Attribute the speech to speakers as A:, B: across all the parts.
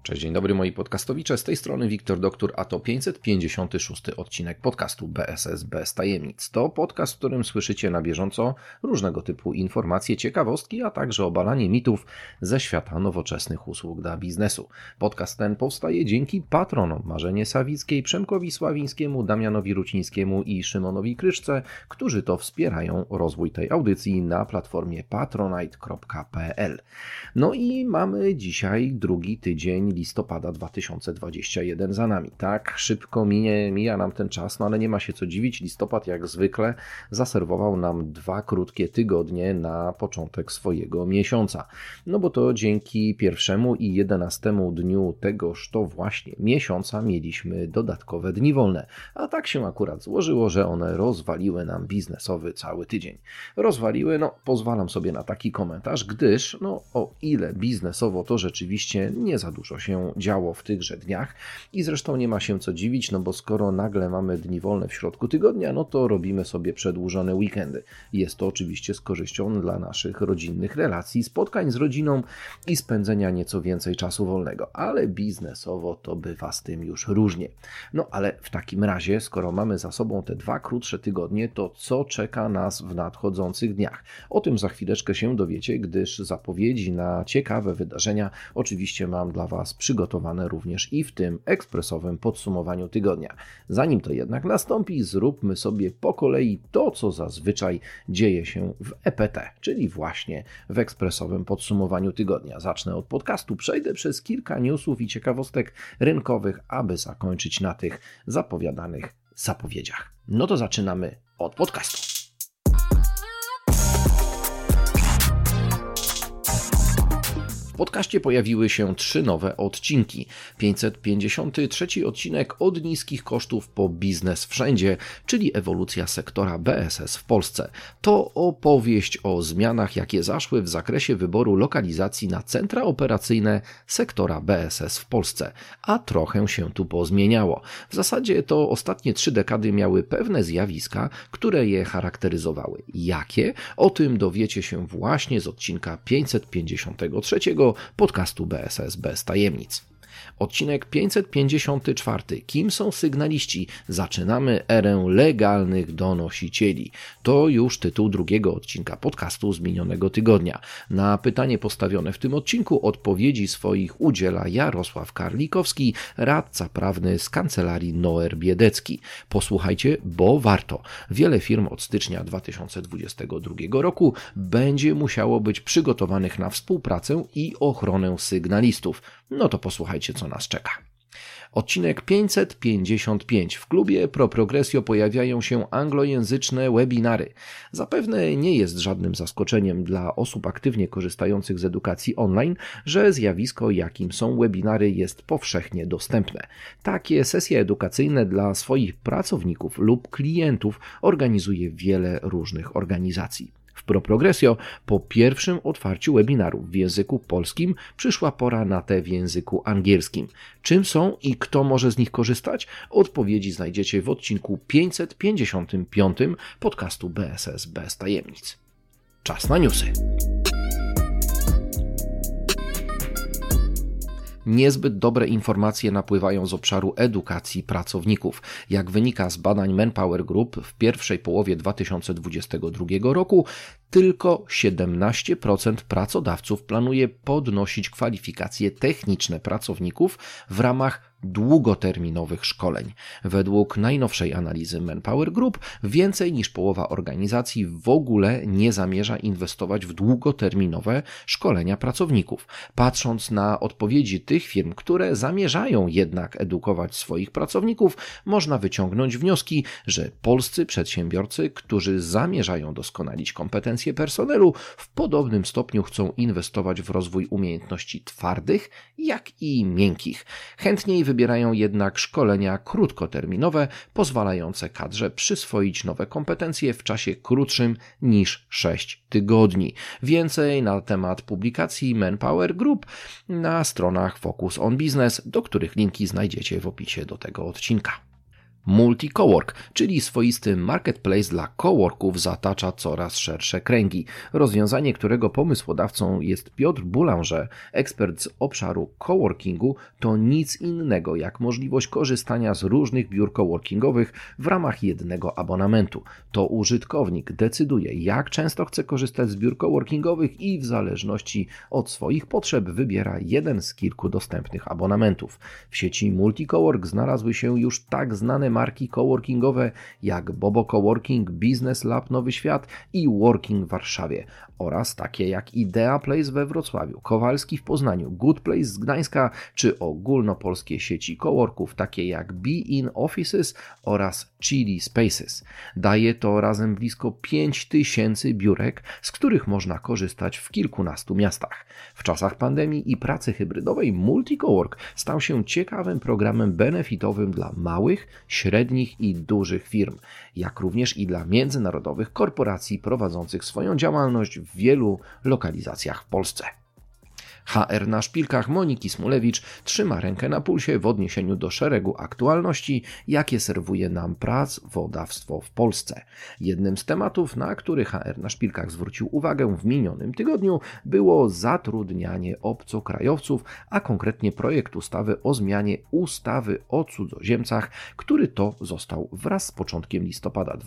A: Cześć, dzień dobry moi podcastowicze, z tej strony Wiktor Doktor, a to 556 odcinek podcastu BSS bez tajemnic. To podcast, w którym słyszycie na bieżąco różnego typu informacje, ciekawostki, a także obalanie mitów ze świata nowoczesnych usług dla biznesu. Podcast ten powstaje dzięki patronom Marzenie Sawickiej, Przemkowi Sławińskiemu, Damianowi Rucińskiemu i Szymonowi Kryszce, którzy to wspierają rozwój tej audycji na platformie patronite.pl. No i mamy dzisiaj drugi tydzień listopada 2021 za nami. Tak, szybko mija nam ten czas, no ale nie ma się co dziwić. Listopad jak zwykle zaserwował nam 2 krótkie tygodnie na początek swojego miesiąca. No bo to dzięki 1 i 11 dniu tegoż to właśnie miesiąca mieliśmy dodatkowe dni wolne. A tak się akurat złożyło, że one rozwaliły nam biznesowy cały tydzień. Rozwaliły, pozwalam sobie na taki komentarz, gdyż o ile biznesowo to rzeczywiście nie za dużo się działo w tychże dniach i zresztą nie ma się co dziwić, bo skoro nagle mamy dni wolne w środku tygodnia, to robimy sobie przedłużone weekendy. Jest to oczywiście z korzyścią dla naszych rodzinnych relacji, spotkań z rodziną i spędzenia nieco więcej czasu wolnego, ale biznesowo to bywa z tym już różnie. Ale w takim razie, skoro mamy za sobą te 2 krótsze tygodnie, to co czeka nas w nadchodzących dniach? O tym za chwileczkę się dowiecie, gdyż zapowiedzi na ciekawe wydarzenia oczywiście mam dla Was przygotowane również i w tym ekspresowym podsumowaniu tygodnia. Zanim to jednak nastąpi, zróbmy sobie po kolei to, co zazwyczaj dzieje się w EPT, czyli właśnie w ekspresowym podsumowaniu tygodnia. Zacznę od podcastu, przejdę przez kilka newsów i ciekawostek rynkowych, aby zakończyć na tych zapowiadanych zapowiedziach. No to zaczynamy od podcastu. W podcaście pojawiły się 3 nowe odcinki. 553 odcinek od niskich kosztów po biznes wszędzie, czyli ewolucja sektora BSS w Polsce. To opowieść o zmianach, jakie zaszły w zakresie wyboru lokalizacji na centra operacyjne sektora BSS w Polsce. A trochę się tu pozmieniało. W zasadzie to ostatnie 3 dekady miały pewne zjawiska, które je charakteryzowały. Jakie? O tym dowiecie się właśnie z odcinka 553 podcastu BSS bez tajemnic. Odcinek 554. Kim są sygnaliści? Zaczynamy erę legalnych donosicieli. To już tytuł drugiego odcinka podcastu z minionego tygodnia. Na pytanie postawione w tym odcinku odpowiedzi swoich udziela Jarosław Karlikowski, radca prawny z kancelarii Noer Biedecki. Posłuchajcie, bo warto. Wiele firm od stycznia 2022 roku będzie musiało być przygotowanych na współpracę i ochronę sygnalistów. No to posłuchajcie, co nas czeka. Odcinek 555. W klubie Pro Progressio pojawiają się anglojęzyczne webinary. Zapewne nie jest żadnym zaskoczeniem dla osób aktywnie korzystających z edukacji online, że zjawisko, jakim są webinary, jest powszechnie dostępne. Takie sesje edukacyjne dla swoich pracowników lub klientów organizuje wiele różnych organizacji. W Pro Progressio po pierwszym otwarciu webinarów w języku polskim przyszła pora na te w języku angielskim. Czym są i kto może z nich korzystać? Odpowiedzi znajdziecie w odcinku 555 podcastu BSS bez tajemnic. Czas na newsy. Niezbyt dobre informacje napływają z obszaru edukacji pracowników. Jak wynika z badań Manpower Group, w pierwszej połowie 2022 roku tylko 17% pracodawców planuje podnosić kwalifikacje techniczne pracowników w ramach długoterminowych szkoleń. Według najnowszej analizy Manpower Group więcej niż połowa organizacji w ogóle nie zamierza inwestować w długoterminowe szkolenia pracowników. Patrząc na odpowiedzi tych firm, które zamierzają jednak edukować swoich pracowników, można wyciągnąć wnioski, że polscy przedsiębiorcy, którzy zamierzają doskonalić kompetencje personelu, w podobnym stopniu chcą inwestować w rozwój umiejętności twardych, jak i miękkich. Chętniej wybierają jednak szkolenia krótkoterminowe, pozwalające kadrze przyswoić nowe kompetencje w czasie krótszym niż 6 tygodni. Więcej na temat publikacji Manpower Group na stronach Focus on Business, do których linki znajdziecie w opisie do tego odcinka. Multi-Cowork, czyli swoisty marketplace dla coworków, zatacza coraz szersze kręgi. Rozwiązanie, którego pomysłodawcą jest Piotr Boulanger, ekspert z obszaru coworkingu, to nic innego jak możliwość korzystania z różnych biur coworkingowych w ramach jednego abonamentu. To użytkownik decyduje, jak często chce korzystać z biur coworkingowych i w zależności od swoich potrzeb wybiera jeden z kilku dostępnych abonamentów. W sieci Multi-Cowork znalazły się już tak znane marki coworkingowe jak Bobo Coworking, Business Lab Nowy Świat i Working w Warszawie oraz takie jak Idea Place we Wrocławiu, Kowalski w Poznaniu, Good Place z Gdańska czy ogólnopolskie sieci coworków takie jak Be In Offices oraz Chili Spaces. Daje to razem blisko 5000 biurek, z których można korzystać w kilkunastu miastach. W czasach pandemii i pracy hybrydowej Multi-Cowork stał się ciekawym programem benefitowym dla małych, średnich i dużych firm, jak również i dla międzynarodowych korporacji prowadzących swoją działalność w wielu lokalizacjach w Polsce. HR na szpilkach Moniki Smulewicz trzyma rękę na pulsie w odniesieniu do szeregu aktualności, jakie serwuje nam prawodawstwo w Polsce. Jednym z tematów, na który HR na szpilkach zwrócił uwagę w minionym tygodniu, było zatrudnianie obcokrajowców, a konkretnie projekt ustawy o zmianie ustawy o cudzoziemcach, który to został wraz z początkiem listopada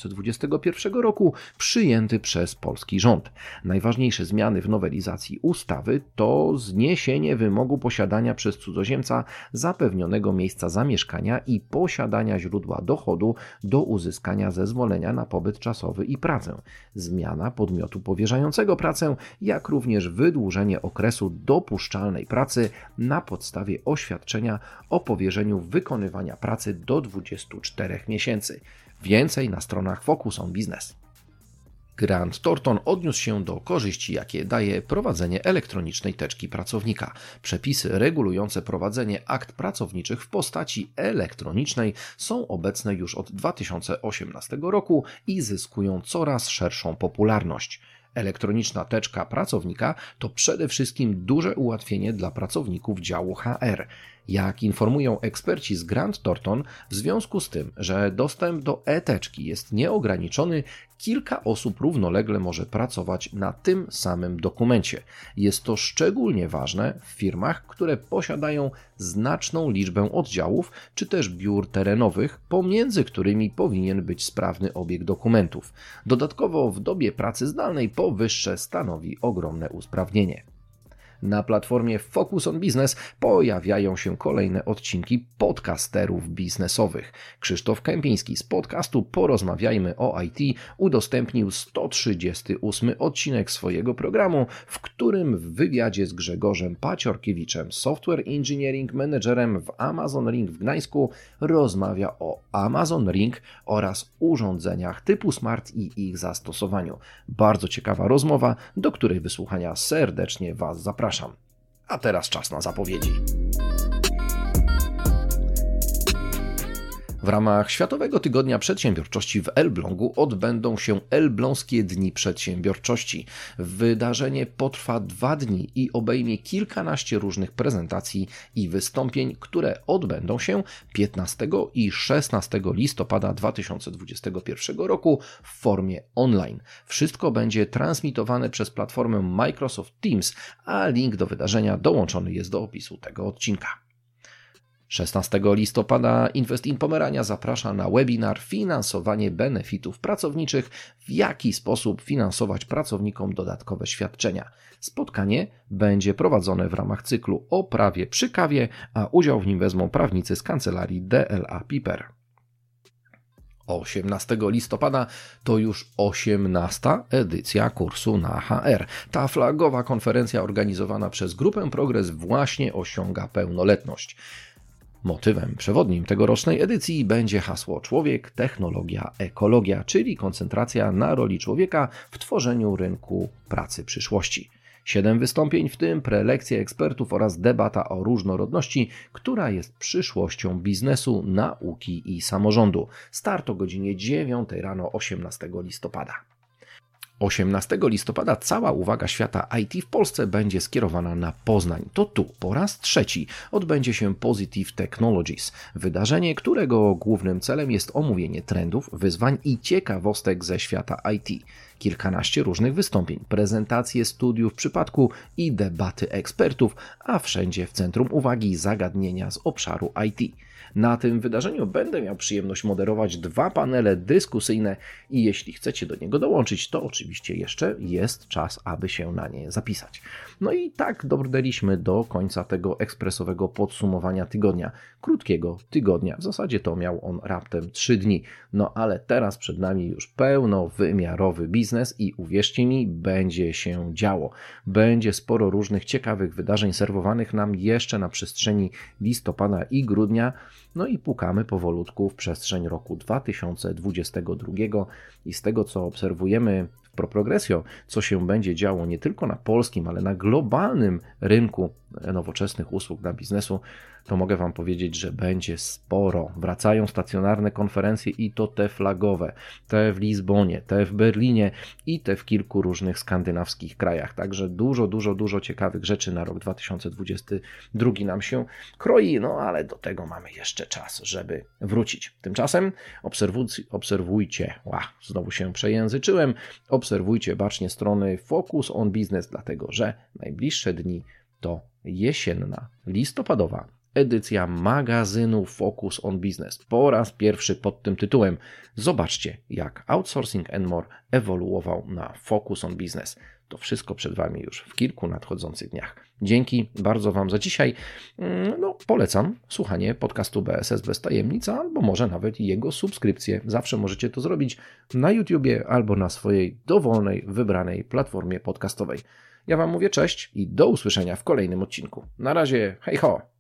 A: 2021 roku przyjęty przez polski rząd. Najważniejsze zmiany w nowelizacji ustawy to zniesienie wymogu posiadania przez cudzoziemca zapewnionego miejsca zamieszkania i posiadania źródła dochodu do uzyskania zezwolenia na pobyt czasowy i pracę, zmiana podmiotu powierzającego pracę, jak również wydłużenie okresu dopuszczalnej pracy na podstawie oświadczenia o powierzeniu wykonywania pracy do 24 miesięcy. Więcej na stronach Focus on Business. Grant Thornton odniósł się do korzyści, jakie daje prowadzenie elektronicznej teczki pracownika. Przepisy regulujące prowadzenie akt pracowniczych w postaci elektronicznej są obecne już od 2018 roku i zyskują coraz szerszą popularność. Elektroniczna teczka pracownika to przede wszystkim duże ułatwienie dla pracowników działu HR. Jak informują eksperci z Grant Thornton, w związku z tym, że dostęp do e-teczki jest nieograniczony, kilka osób równolegle może pracować na tym samym dokumencie. Jest to szczególnie ważne w firmach, które posiadają znaczną liczbę oddziałów czy też biur terenowych, pomiędzy którymi powinien być sprawny obieg dokumentów. Dodatkowo w dobie pracy zdalnej powyższe stanowi ogromne usprawnienie. Na platformie Focus on Business pojawiają się kolejne odcinki podcasterów biznesowych. Krzysztof Kępiński z podcastu Porozmawiajmy o IT udostępnił 138 odcinek swojego programu, w którym w wywiadzie z Grzegorzem Paciorkiewiczem, Software Engineering Managerem w Amazon Ring w Gdańsku, rozmawia o Amazon Ring oraz urządzeniach typu Smart i ich zastosowaniu. Bardzo ciekawa rozmowa, do której wysłuchania serdecznie Was zapraszam. A teraz czas na zapowiedzi. W ramach Światowego Tygodnia Przedsiębiorczości w Elblągu odbędą się Elbląskie Dni Przedsiębiorczości. Wydarzenie potrwa 2 dni i obejmie kilkanaście różnych prezentacji i wystąpień, które odbędą się 15 i 16 listopada 2021 roku w formie online. Wszystko będzie transmitowane przez platformę Microsoft Teams, a link do wydarzenia dołączony jest do opisu tego odcinka. 16 listopada Invest in Pomerania zaprasza na webinar Finansowanie benefitów pracowniczych, w jaki sposób finansować pracownikom dodatkowe świadczenia. Spotkanie będzie prowadzone w ramach cyklu o prawie przy kawie, a udział w nim wezmą prawnicy z kancelarii DLA Piper. 18 listopada to już 18. edycja kursu na HR. Ta flagowa konferencja organizowana przez Grupę Progress właśnie osiąga pełnoletność. Motywem przewodnim tegorocznej edycji będzie hasło Człowiek, technologia, ekologia, czyli koncentracja na roli człowieka w tworzeniu rynku pracy przyszłości. 7 wystąpień, w tym prelekcje ekspertów oraz debata o różnorodności, która jest przyszłością biznesu, nauki i samorządu. Start o godzinie 9 rano 18 listopada. 18 listopada cała uwaga świata IT w Polsce będzie skierowana na Poznań. To tu po raz trzeci odbędzie się Positive Technologies, wydarzenie, którego głównym celem jest omówienie trendów, wyzwań i ciekawostek ze świata IT. Kilkanaście różnych wystąpień, prezentacje studiów przypadku i debaty ekspertów, a wszędzie w centrum uwagi zagadnienia z obszaru IT. Na tym wydarzeniu będę miał przyjemność moderować 2 panele dyskusyjne i jeśli chcecie do niego dołączyć, to oczywiście jeszcze jest czas, aby się na nie zapisać. No i tak dobrnęliśmy do końca tego ekspresowego podsumowania tygodnia. Krótkiego tygodnia. W zasadzie to miał on raptem 3 dni. No ale teraz przed nami już pełnowymiarowy biznes i uwierzcie mi, będzie się działo. Będzie sporo różnych ciekawych wydarzeń serwowanych nam jeszcze na przestrzeni listopada i grudnia. No i pukamy powolutku w przestrzeń roku 2022 i z tego, co obserwujemy w ProProgresio, co się będzie działo nie tylko na polskim, ale na globalnym rynku nowoczesnych usług dla biznesu, to mogę Wam powiedzieć, że będzie sporo. Wracają stacjonarne konferencje i to te flagowe, te w Lizbonie, te w Berlinie i te w kilku różnych skandynawskich krajach. Także dużo ciekawych rzeczy na rok 2022 nam się kroi, no ale do tego mamy jeszcze czas, żeby wrócić. Tymczasem obserwujcie, znowu się przejęzyczyłem, obserwujcie bacznie strony Focus on Business, dlatego że najbliższe dni to jesienna, listopadowa edycja magazynu Focus on Business. Po raz pierwszy pod tym tytułem. Zobaczcie, jak Outsourcing and More ewoluował na Focus on Business. To wszystko przed Wami już w kilku nadchodzących dniach. Dzięki bardzo Wam za dzisiaj. Polecam słuchanie podcastu BSS bez tajemnic, albo może nawet i jego subskrypcję. Zawsze możecie to zrobić na YouTubie albo na swojej dowolnej, wybranej platformie podcastowej. Ja Wam mówię cześć i do usłyszenia w kolejnym odcinku. Na razie, hej ho!